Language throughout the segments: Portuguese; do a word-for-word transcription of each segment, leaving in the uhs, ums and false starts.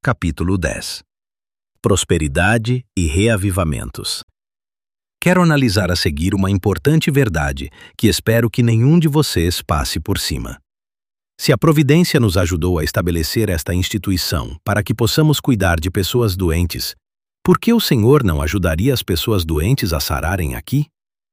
capítulo dez. Prosperidade e reavivamentos. Quero analisar a seguir uma importante verdade que espero que nenhum de vocês passe por cima. Se a providência nos ajudou a estabelecer esta instituição para que possamos cuidar de pessoas doentes, por que o Senhor não ajudaria as pessoas doentes a sararem aqui?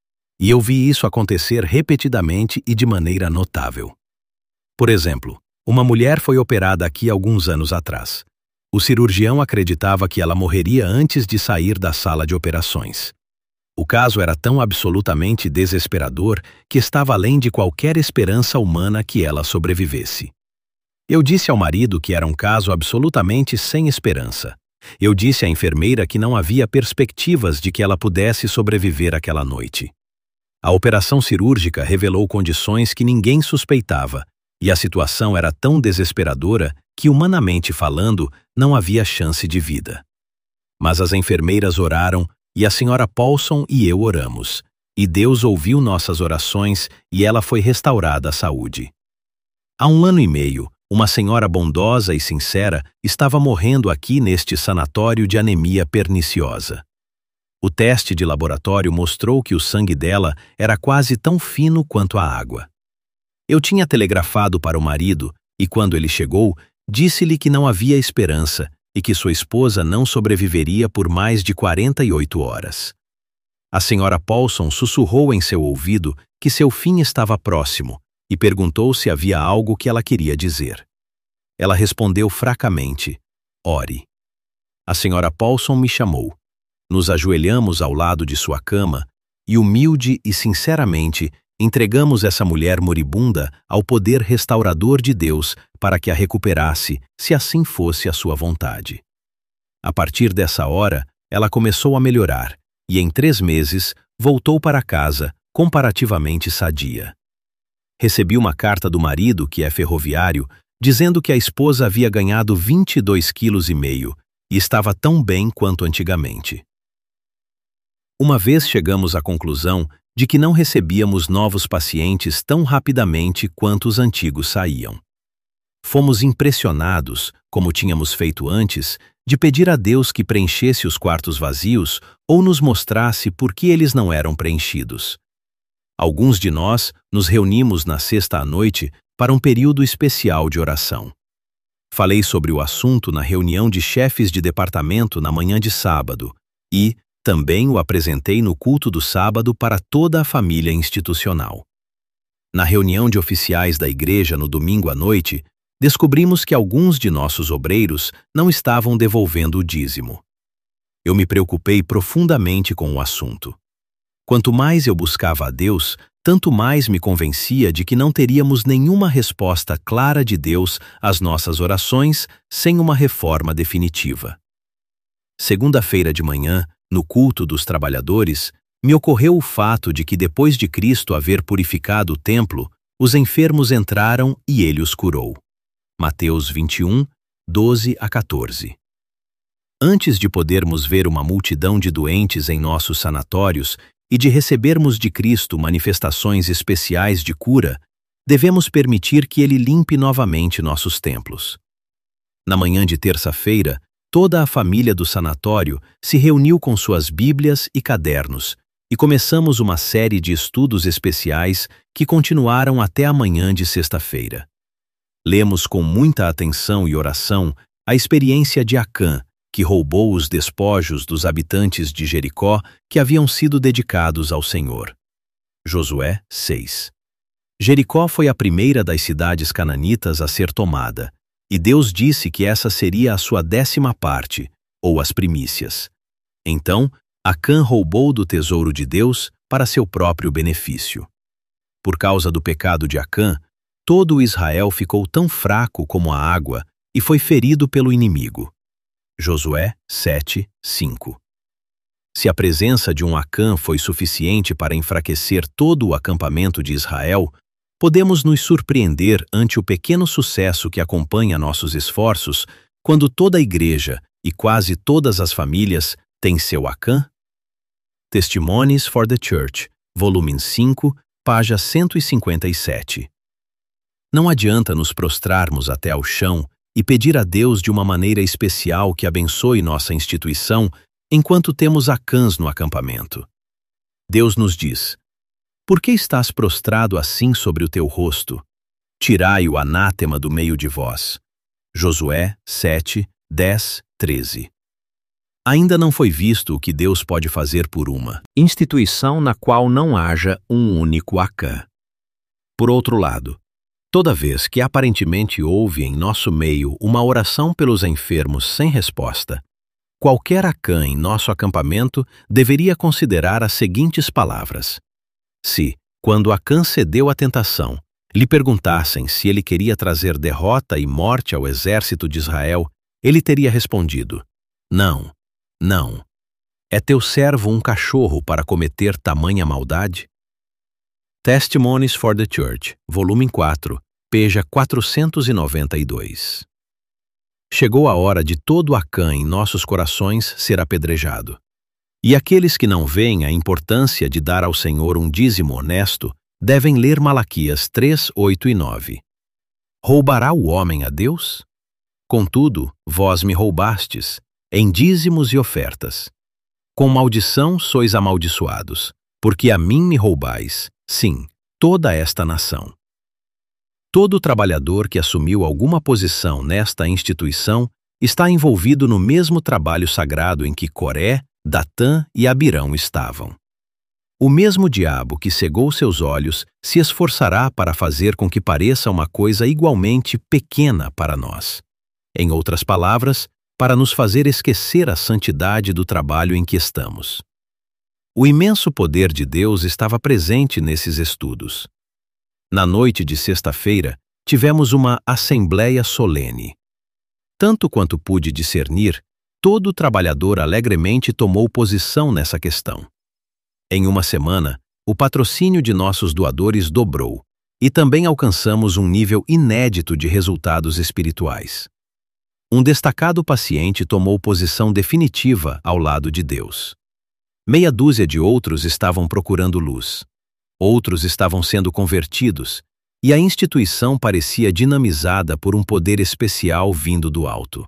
E eu vi isso acontecer repetidamente e de maneira notável. Por exemplo, uma mulher foi operada aqui alguns anos atrás. O cirurgião acreditava que ela morreria antes de sair da sala de operações. O caso era tão absolutamente desesperador que estava além de qualquer esperança humana que ela sobrevivesse. Eu disse ao marido que era um caso absolutamente sem esperança. Eu disse à enfermeira que não havia perspectivas de que ela pudesse sobreviver aquela noite. A operação cirúrgica revelou condições que ninguém suspeitava, e a situação era tão desesperadora que, humanamente falando, não havia chance de vida. Mas as enfermeiras oraram, e a senhora Paulson e eu oramos, e Deus ouviu nossas orações e ela foi restaurada à saúde. Há um ano e meio, uma senhora bondosa e sincera estava morrendo aqui neste sanatório de anemia perniciosa. O teste de laboratório mostrou que o sangue dela era quase tão fino quanto a água. Eu tinha telegrafado para o marido e, quando ele chegou, disse-lhe que não havia esperança e que sua esposa não sobreviveria por mais de quarenta e oito horas. A senhora Paulson sussurrou em seu ouvido que seu fim estava próximo e perguntou se havia algo que ela queria dizer. Ela respondeu fracamente: "Ore." A senhora Paulson me chamou. Nos ajoelhamos ao lado de sua cama e, humilde e sinceramente, entregamos essa mulher moribunda ao poder restaurador de Deus para que a recuperasse, se assim fosse a sua vontade. A partir dessa hora, ela começou a melhorar e, em três meses, voltou para casa, comparativamente sadia. Recebi uma carta do marido, que é ferroviário, dizendo que a esposa havia ganhado vinte e dois quilos e meio e estava tão bem quanto antigamente. Uma vez chegamos à conclusão de que não recebíamos novos pacientes tão rapidamente quanto os antigos saíam. Fomos impressionados, como tínhamos feito antes, de pedir a Deus que preenchesse os quartos vazios ou nos mostrasse por que eles não eram preenchidos. Alguns de nós nos reunimos na sexta à noite para um período especial de oração. Falei sobre o assunto na reunião de chefes de departamento na manhã de sábado e, também o apresentei no culto do sábado para toda a família institucional. Na reunião de oficiais da igreja no domingo à noite, descobrimos que alguns de nossos obreiros não estavam devolvendo o dízimo. Eu me preocupei profundamente com o assunto. Quanto mais eu buscava a Deus, tanto mais me convencia de que não teríamos nenhuma resposta clara de Deus às nossas orações sem uma reforma definitiva. Segunda-feira de manhã, no culto dos trabalhadores, me ocorreu o fato de que depois de Cristo haver purificado o templo, os enfermos entraram e ele os curou. Mateus vinte e um, doze a quatorze. Antes de podermos ver uma multidão de doentes em nossos sanatórios e de recebermos de Cristo manifestações especiais de cura, devemos permitir que ele limpe novamente nossos templos. Na manhã de terça-feira, toda a família do sanatório se reuniu com suas Bíblias e cadernos e começamos uma série de estudos especiais que continuaram até a manhã de sexta-feira. Lemos com muita atenção e oração a experiência de Acã, que roubou os despojos dos habitantes de Jericó que haviam sido dedicados ao Senhor. Josué seis. Jericó foi a primeira das cidades cananitas a ser tomada, e Deus disse que essa seria a sua décima parte, ou as primícias. Então, Acã roubou do tesouro de Deus para seu próprio benefício. Por causa do pecado de Acã, todo o Israel ficou tão fraco como a água e foi ferido pelo inimigo. Josué sete, cinco. Se a presença de um Acã foi suficiente para enfraquecer todo o acampamento de Israel, podemos nos surpreender ante o pequeno sucesso que acompanha nossos esforços quando toda a igreja e quase todas as famílias têm seu Acã? Testimonies for the Church, volume cinco, página cento e cinquenta e sete. Não adianta nos prostrarmos até ao chão e pedir a Deus de uma maneira especial que abençoe nossa instituição enquanto temos Acãs no acampamento. Deus nos diz: por que estás prostrado assim sobre o teu rosto? Tirai o anátema do meio de vós. Josué sete, dez, treze. Ainda não foi visto o que Deus pode fazer por uma instituição na qual não haja um único Acã. Por outro lado, toda vez que aparentemente houve em nosso meio uma oração pelos enfermos sem resposta, qualquer Acã em nosso acampamento deveria considerar as seguintes palavras: se, quando Acã cedeu à tentação, lhe perguntassem se ele queria trazer derrota e morte ao exército de Israel, ele teria respondido: não, não. É teu servo um cachorro para cometer tamanha maldade? Testimonies for the Church, volume quatro, page quatrocentos e noventa e dois. Chegou a hora de todo Acã em nossos corações ser apedrejado. E aqueles que não veem a importância de dar ao Senhor um dízimo honesto devem ler Malaquias três, oito e nove. Roubará o homem a Deus? Contudo, vós me roubastes, em dízimos e ofertas. Com maldição sois amaldiçoados, porque a mim me roubais, sim, toda esta nação. Todo trabalhador que assumiu alguma posição nesta instituição está envolvido no mesmo trabalho sagrado em que Coré, Datã e Abirão estavam. O mesmo diabo que cegou seus olhos se esforçará para fazer com que pareça uma coisa igualmente pequena para nós. Em outras palavras, para nos fazer esquecer a santidade do trabalho em que estamos. O imenso poder de Deus estava presente nesses estudos. Na noite de sexta-feira, tivemos uma assembleia solene. Tanto quanto pude discernir, todo trabalhador alegremente tomou posição nessa questão. Em uma semana, o patrocínio de nossos doadores dobrou e também alcançamos um nível inédito de resultados espirituais. Um destacado paciente tomou posição definitiva ao lado de Deus. Meia dúzia de outros estavam procurando luz. Outros estavam sendo convertidos, e a instituição parecia dinamizada por um poder especial vindo do alto.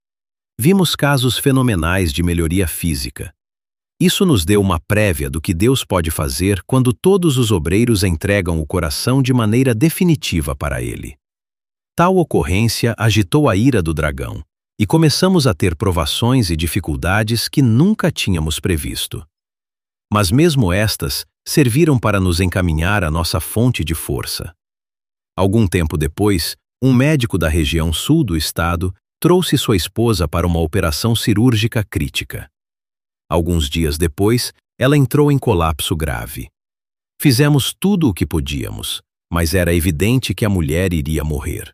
Vimos casos fenomenais de melhoria física. Isso nos deu uma prévia do que Deus pode fazer quando todos os obreiros entregam o coração de maneira definitiva para Ele. Tal ocorrência agitou a ira do dragão, e começamos a ter provações e dificuldades que nunca tínhamos previsto. Mas mesmo estas serviram para nos encaminhar à nossa fonte de força. Algum tempo depois, um médico da região sul do estado trouxe sua esposa para uma operação cirúrgica crítica. Alguns dias depois, ela entrou em colapso grave. Fizemos tudo o que podíamos, mas era evidente que a mulher iria morrer.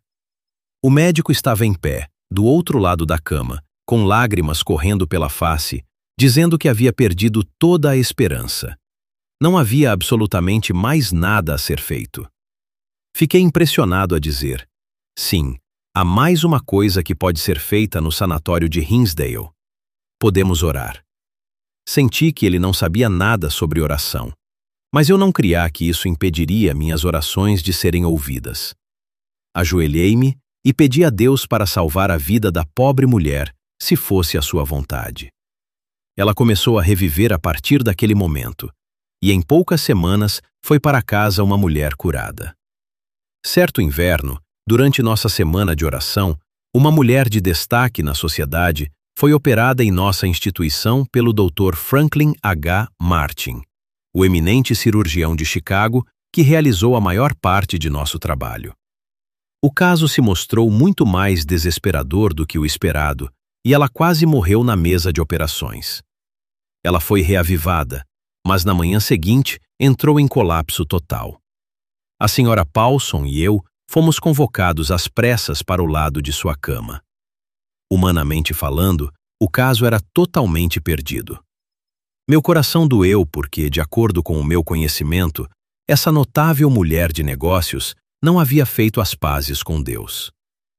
O médico estava em pé, do outro lado da cama, com lágrimas correndo pela face, dizendo que havia perdido toda a esperança. Não havia absolutamente mais nada a ser feito. Fiquei impressionado a dizer: sim, há mais uma coisa que pode ser feita no sanatório de Hinsdale. Podemos orar. Senti que ele não sabia nada sobre oração, mas eu não cria que isso impediria minhas orações de serem ouvidas. Ajoelhei-me e pedi a Deus para salvar a vida da pobre mulher, se fosse a sua vontade. Ela começou a reviver a partir daquele momento, e em poucas semanas foi para casa uma mulher curada. Certo inverno, durante nossa semana de oração, uma mulher de destaque na sociedade foi operada em nossa instituição pelo doutor Franklin H. Martin, o eminente cirurgião de Chicago que realizou a maior parte de nosso trabalho. O caso se mostrou muito mais desesperador do que o esperado, e ela quase morreu na mesa de operações. Ela foi reavivada, mas na manhã seguinte entrou em colapso total. A senhora Paulson e eu fomos convocados às pressas para o lado de sua cama. Humanamente falando, o caso era totalmente perdido. Meu coração doeu porque, de acordo com o meu conhecimento, essa notável mulher de negócios não havia feito as pazes com Deus.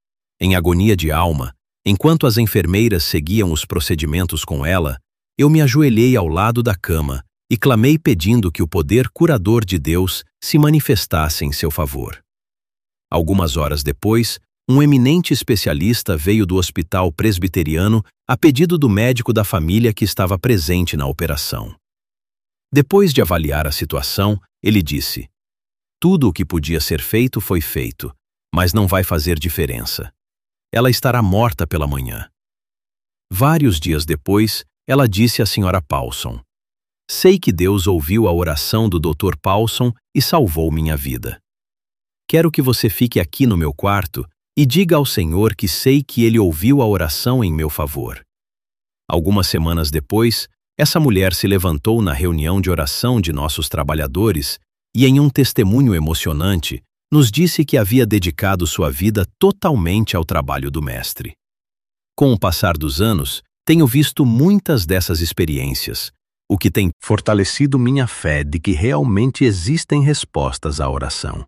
Em agonia de alma, enquanto as enfermeiras seguiam os procedimentos com ela, eu me ajoelhei ao lado da cama e clamei pedindo que o poder curador de Deus se manifestasse em seu favor. Algumas horas depois, um eminente especialista veio do hospital presbiteriano a pedido do médico da família que estava presente na operação. Depois de avaliar a situação, ele disse: "Tudo o que podia ser feito foi feito, mas não vai fazer diferença. Ela estará morta pela manhã." Vários dias depois, ela disse à senhora Paulson: "Sei que Deus ouviu a oração do doutor Paulson e salvou minha vida. Quero que você fique aqui no meu quarto e diga ao Senhor que sei que Ele ouviu a oração em meu favor." Algumas semanas depois, essa mulher se levantou na reunião de oração de nossos trabalhadores e, em um testemunho emocionante, nos disse que havia dedicado sua vida totalmente ao trabalho do Mestre. Com o passar dos anos, tenho visto muitas dessas experiências, o que tem fortalecido minha fé de que realmente existem respostas à oração.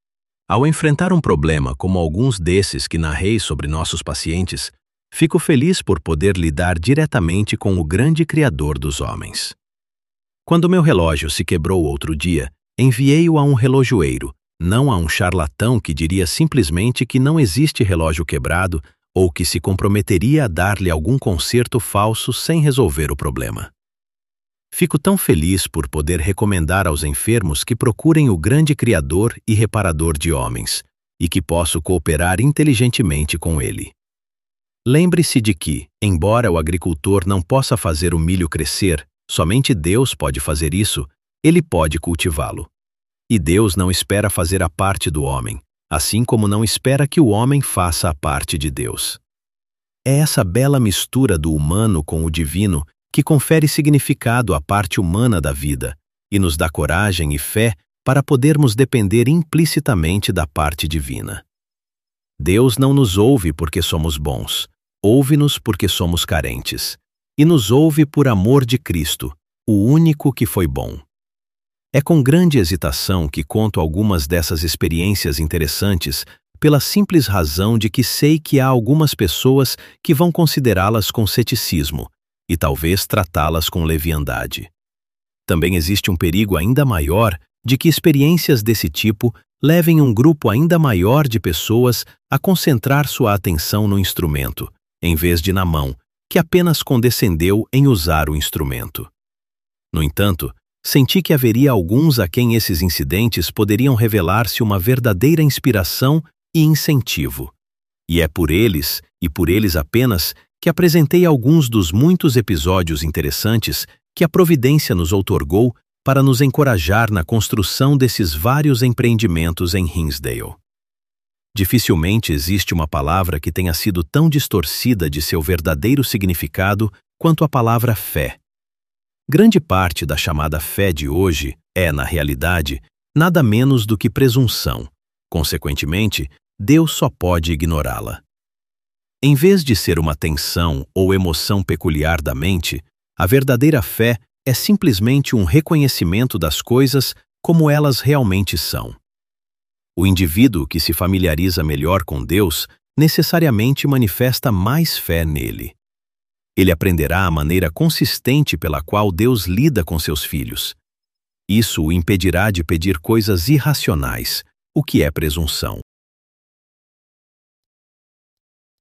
Ao enfrentar um problema como alguns desses que narrei sobre nossos pacientes, fico feliz por poder lidar diretamente com o grande Criador dos homens. Quando meu relógio se quebrou outro dia, enviei-o a um relojoeiro, não a um charlatão que diria simplesmente que não existe relógio quebrado ou que se comprometeria a dar-lhe algum conserto falso sem resolver o problema. Fico tão feliz por poder recomendar aos enfermos que procurem o grande Criador e Reparador de homens, e que posso cooperar inteligentemente com ele. Lembre-se de que, embora o agricultor não possa fazer o milho crescer, somente Deus pode fazer isso, ele pode cultivá-lo. E Deus não espera fazer a parte do homem, assim como não espera que o homem faça a parte de Deus. É essa bela mistura do humano com o divino que confere significado à parte humana da vida e nos dá coragem e fé para podermos depender implicitamente da parte divina. Deus não nos ouve porque somos bons, ouve-nos porque somos carentes, e nos ouve por amor de Cristo, o único que foi bom. É com grande hesitação que conto algumas dessas experiências interessantes pela simples razão de que sei que há algumas pessoas que vão considerá-las com ceticismo e talvez tratá-las com leviandade. Também existe um perigo ainda maior de que experiências desse tipo levem um grupo ainda maior de pessoas a concentrar sua atenção no instrumento, em vez de na mão, que apenas condescendeu em usar o instrumento. No entanto, senti que haveria alguns a quem esses incidentes poderiam revelar-se uma verdadeira inspiração e incentivo. E é por eles, e por eles apenas, que apresentei alguns dos muitos episódios interessantes que a providência nos outorgou para nos encorajar na construção desses vários empreendimentos em Hinsdale. Dificilmente existe uma palavra que tenha sido tão distorcida de seu verdadeiro significado quanto a palavra fé. Grande parte da chamada fé de hoje é, na realidade, nada menos do que presunção. Consequentemente, Deus só pode ignorá-la. Em vez de ser uma tensão ou emoção peculiar da mente, a verdadeira fé é simplesmente um reconhecimento das coisas como elas realmente são. O indivíduo que se familiariza melhor com Deus necessariamente manifesta mais fé nele. Ele aprenderá a maneira consistente pela qual Deus lida com seus filhos. Isso o impedirá de pedir coisas irracionais, o que é presunção.